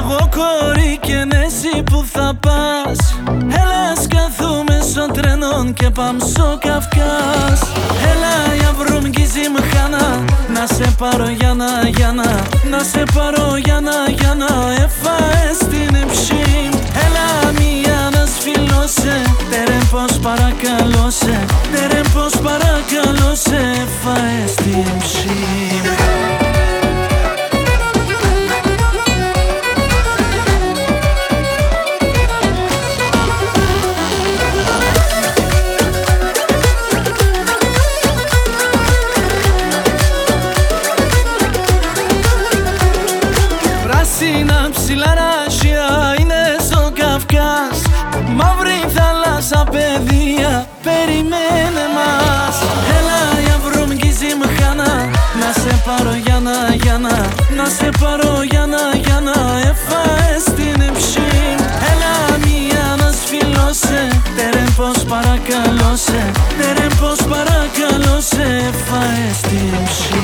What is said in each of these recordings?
εγώ κορί και εσύ που θα πας. Έλα σκαθούμε στο τρένο και πάμε στο Καυκάς. Έλα για βρωμκίζει μχάνα, να σε πάρω Γιάννα, να σε πάρω Γιάννα, έφαες την υψή. Έλα μία να σφυλώσε, τερεν πως παρακαλώσε, τερεν πως παρακαλώσε, έφαες την υψή. Πράσινα ψηλαράσια είναι στο Καυκάς. Μαύρη θάλασσα παιδεία περιμένε μας. Έλα για βρωμκίζει μχάνα, να σε πάρω Γιάννα, να σε πάρω Γιάννα, έφαες την υψή. Έλα μία να σφυλώσε, τερεν πως παρακαλώσε, τερεν πως παρακαλώσε, έφαες την υψή.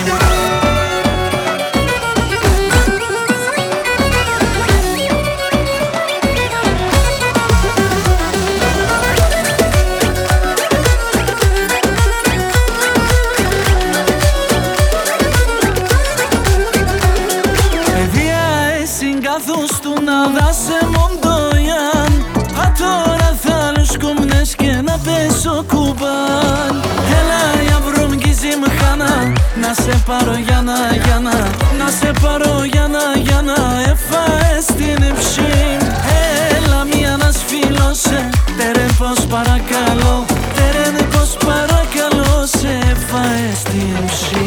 Καθώς του να δάσε μοντοϊάν, α τώρα θα λουσκομνές και να πέσω κουμπάν. Έλα για βρωμκίζει μχάνα, να σε πάρω Γιάννα, να σε πάρω Γιάννα, έφαες την υψή. Έλα μία να σφυλώσε, τερεν πως παρακαλώ, τερεν πως παρακαλώ, σε έφαες την υψή.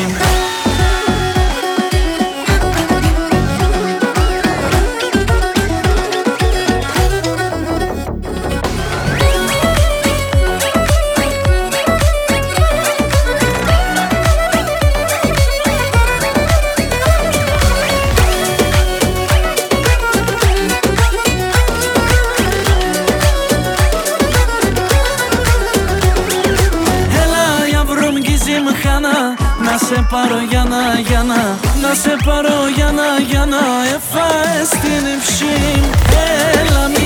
Να σε πάρω Γιάννα, να σε πάρω Γιάννα, έφαες την υψή. Έλα